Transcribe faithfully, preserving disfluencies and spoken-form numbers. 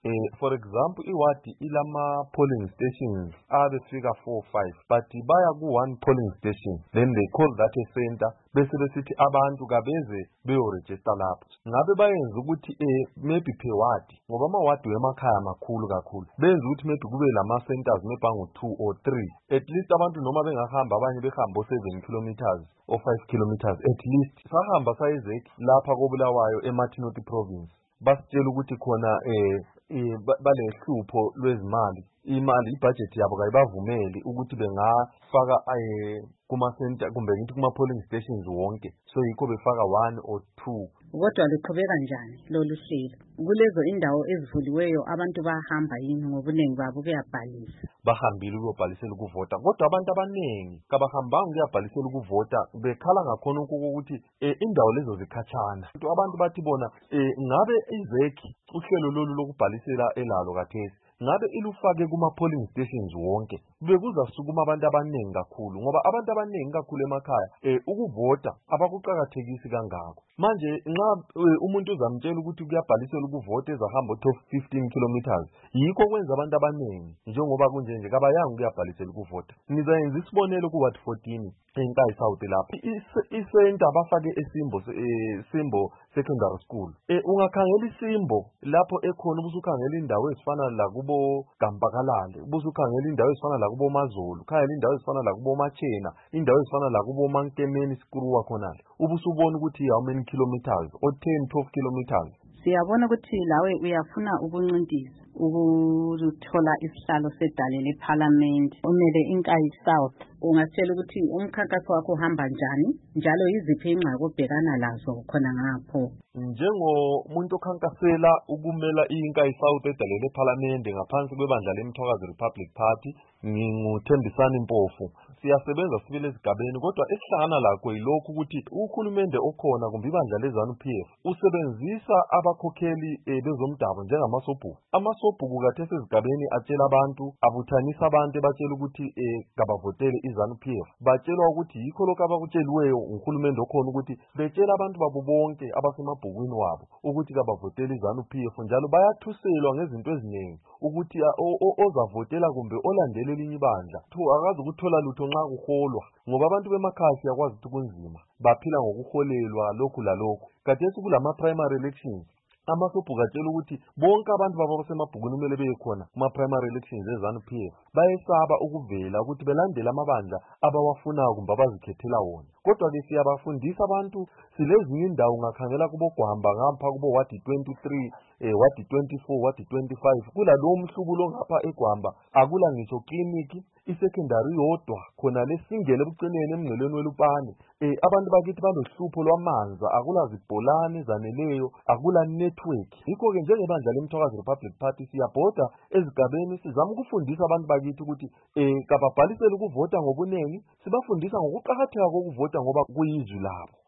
Eh, for example, iwadi ilama polling stations abe fika four or five, but baya ku one polling station, then they call that a center, bese besithi abantu kabeze beyoregister lapho. Ngabe bayenza ukuthi eh maybe per wadi, ngoba amawadi wemakhaya makhulu kakhulu, benza ukuthi maybe kube lama centers maybe angu two or three, at least abantu noma bengahamba abanye behamba o seven kilometers or five kilometers, at least sahamba sayizeki lapha koBulawayo eMartin province, basitshela ukuthi khona eh eh balehlupho lwezimali, imali ibudget yabo kayibavumeli ukuthi bengafaka eh kuma center kumbe ngithi kuma polling stations wonke, so yikho befaka one or two. Kodwa liqhubeka kanjani lolu hlelo? Kulezo indawo ezivuliweyo abantu bahamba yini ngobuningi babo kuyabhalisa? Bahambile ukuyobhalisela ukuvota, kodwa abantu abaningi kabahambanga ukuyabhalisela ukuvota, bekhala ngakhona ukuthi eh indawo lezo zikhatshana. Abantu bathi bona eh ngabe izeki uhlelo lolu lokubhalisela elalo kathesi ngabe ilufake kuma polling stations wonke, bekuzasukuma abantu abaningi kakhulu, ngoba abantu abaningi kakhulu emakhaya eh ukuvota abakuqhakathekisi kangako. Manje nxa umuntu uzamtshela ukuthi kuyabhalisela ukuvota ezahamba top fifteen kilometers, yikho kwenza abantu abaningi njengoba kunje nje kabayanga ukuyabhalisela ukuvota. Nizayenza isibonelo ku ward fourteen eNkayi South lapho isenta bafake eSimbo eSimbo secondary school. Eh ungakhangela iSimbo lapho ekhona ubusukhangela indawo ezifana la kubo Gampakalale, ubusukhangela indawo ezifana la kubo Mazulu, khangela indawo ezifana la kubo Machena, indawo ezifana la kubo Mankemeni Skruwa khonale, ubusubona ukuthi how many kilometers or ten twelve kilometers. Siyabona ukuthi lawe uyafuna ukuncintisa ukuthola isihlalo sedale leParliament umele iNkayi South. Ungasitshela ukuthi umkhankaso wakho uhamba njani, njalo yiziphi ingxaki obhekana lazo khona ngapho? Njengomuntu okhankasela ukumela iNkayi South edale leParliament ngaphansi kwebandla leMthwakazi Republic Party, nginguThembisani Mpofu. Siyasebenza sibile ezigabeni, kodwa esihlangana lakho yilokhu ukuthi uhulumende okhona kumbe ibandla leZANU P F usebenzisa abakhokheli bezomdabu njengamasobhuku. Amasobhuku kathesi ezigabeni atshela abantu, abuthanisa abantu batshela ukuthi eh kabavotele iZANU P F. Batshelwa ukuthi yikho lokho abakutsheliweyo uhulumende okhona ukuthi betshela abantu babo bonke abasemabhukwini wabo ukuthi kabavotele iZANU P F, njalo bayathuselwa ngezinto eziningi ukuthi ozavotela kumbe olandele elinye ibandla akazi ukuthola lutho nxa kuholwa, ngoba abantu bemakhaya siyakwazi ukuthi kunzima, baphila ngokuholelwa lokhu lalokhu. Kathesi kulama primary elections, amasobhuku atshela ukuthi bonke abantu babo basemabhukwini kumele beye khona kuma primary elections eZANU P F. Bayesaba ukuvela ukuthi belandele amabandla abawafunayo kumbe abazikhethela wona. Kodwa ke siyabafundisa abantu, silezinye indawo ngakhangela kubo Gwamba ngapha kubo ward twenty-three, eh ward twenty-four, ward twenty-five, kula lo mhlubulo ngapha eGwamba akula ngisho clinic, isecondary yodwa khona lesingele bucinene emngcelweni weLupane. Eh abantu bakithi balohlupho lwamanzi, akula zibholane zaneleyo, akula network. Yikho ke njengebandla leMthwakazi Republic Party siyabhoda ezigabeni sizama ukufundisa abantu bakithi ukuthi eh kababhalisele ukuvota ngobunengi, sibafundisa ngokuqhakatheka kokuvota ngoba kuyizwi labo.